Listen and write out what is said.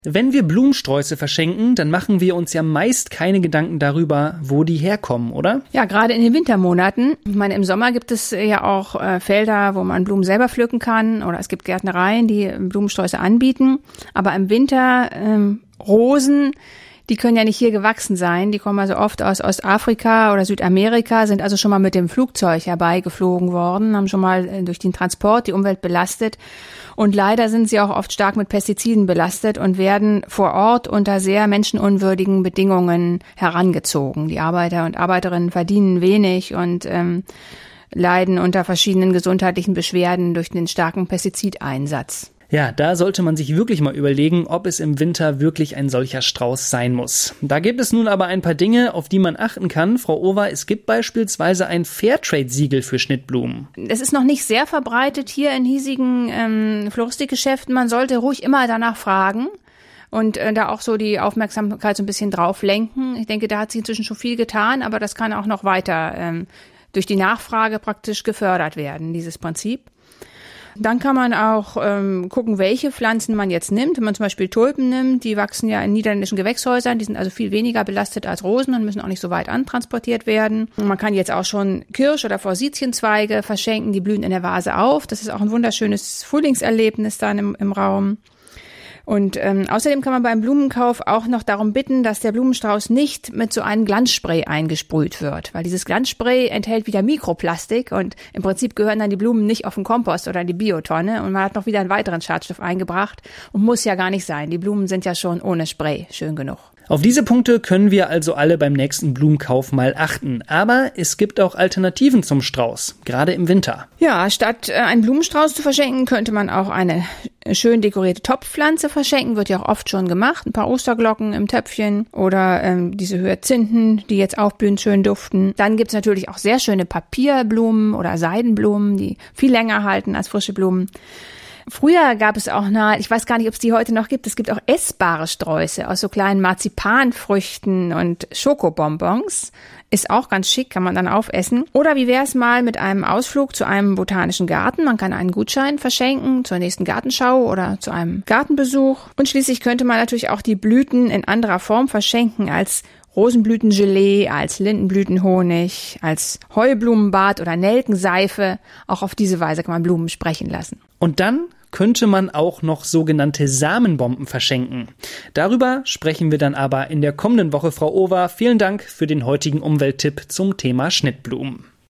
Wenn wir Blumensträuße verschenken, dann machen wir uns ja meist keine Gedanken darüber, wo die herkommen, oder? Ja, gerade in den Wintermonaten. Ich meine, im Sommer gibt es ja auch Felder, wo man Blumen selber pflücken kann, oder es gibt Gärtnereien, die Blumensträuße anbieten. Aber im Winter Rosen, die können ja nicht hier gewachsen sein. Die kommen also oft aus Ostafrika oder Südamerika, sind also schon mal mit dem Flugzeug herbeigeflogen worden, haben schon mal durch den Transport die Umwelt belastet. Und leider sind sie auch oft stark mit Pestiziden belastet und werden vor Ort unter sehr menschenunwürdigen Bedingungen herangezogen. Die Arbeiter und Arbeiterinnen verdienen wenig und leiden unter verschiedenen gesundheitlichen Beschwerden durch den starken Pestizideinsatz. Ja, da sollte man sich wirklich mal überlegen, ob es im Winter wirklich ein solcher Strauß sein muss. Da gibt es nun aber ein paar Dinge, auf die man achten kann. Frau Over, es gibt beispielsweise ein Fairtrade-Siegel für Schnittblumen. Es ist noch nicht sehr verbreitet hier in hiesigen Floristikgeschäften. Man sollte ruhig immer danach fragen und da auch so die Aufmerksamkeit so ein bisschen drauf lenken. Ich denke, da hat sich inzwischen schon viel getan, aber das kann auch noch weiter durch die Nachfrage praktisch gefördert werden, dieses Prinzip. Dann kann man auch gucken, welche Pflanzen man jetzt nimmt. Wenn man zum Beispiel Tulpen nimmt, die wachsen ja in niederländischen Gewächshäusern, die sind also viel weniger belastet als Rosen und müssen auch nicht so weit antransportiert werden. Und man kann jetzt auch schon Kirsch- oder Forsythienzweige verschenken, die blühen in der Vase auf. Das ist auch ein wunderschönes Frühlingserlebnis dann im Raum. Und außerdem kann man beim Blumenkauf auch noch darum bitten, dass der Blumenstrauß nicht mit so einem Glanzspray eingesprüht wird, weil dieses Glanzspray enthält wieder Mikroplastik und im Prinzip gehören dann die Blumen nicht auf den Kompost oder in die Biotonne und man hat noch wieder einen weiteren Schadstoff eingebracht und muss ja gar nicht sein. Die Blumen sind ja schon ohne Spray schön genug. Auf diese Punkte können wir also alle beim nächsten Blumenkauf mal achten. Aber es gibt auch Alternativen zum Strauß, gerade im Winter. Ja, statt einen Blumenstrauß zu verschenken, könnte man auch eine schön dekorierte Topfpflanze verschenken. Wird ja auch oft schon gemacht. Ein paar Osterglocken im Töpfchen oder diese Hyazinthen, die jetzt aufblühen, schön duften. Dann gibt's natürlich auch sehr schöne Papierblumen oder Seidenblumen, die viel länger halten als frische Blumen. Früher gab es auch ich weiß gar nicht, ob es die heute noch gibt, es gibt auch essbare Sträuße aus so kleinen Marzipanfrüchten und Schokobonbons. Ist auch ganz schick, kann man dann aufessen. Oder wie wäre es mal mit einem Ausflug zu einem botanischen Garten? Man kann einen Gutschein verschenken zur nächsten Gartenschau oder zu einem Gartenbesuch. Und schließlich könnte man natürlich auch die Blüten in anderer Form verschenken als Rosenblütengelee, als Lindenblütenhonig, als Heublumenbad oder Nelkenseife. Auch auf diese Weise kann man Blumen sprechen lassen. Und dann könnte man auch noch sogenannte Samenbomben verschenken. Darüber sprechen wir dann aber in der kommenden Woche, Frau Over. Vielen Dank für den heutigen Umwelttipp zum Thema Schnittblumen.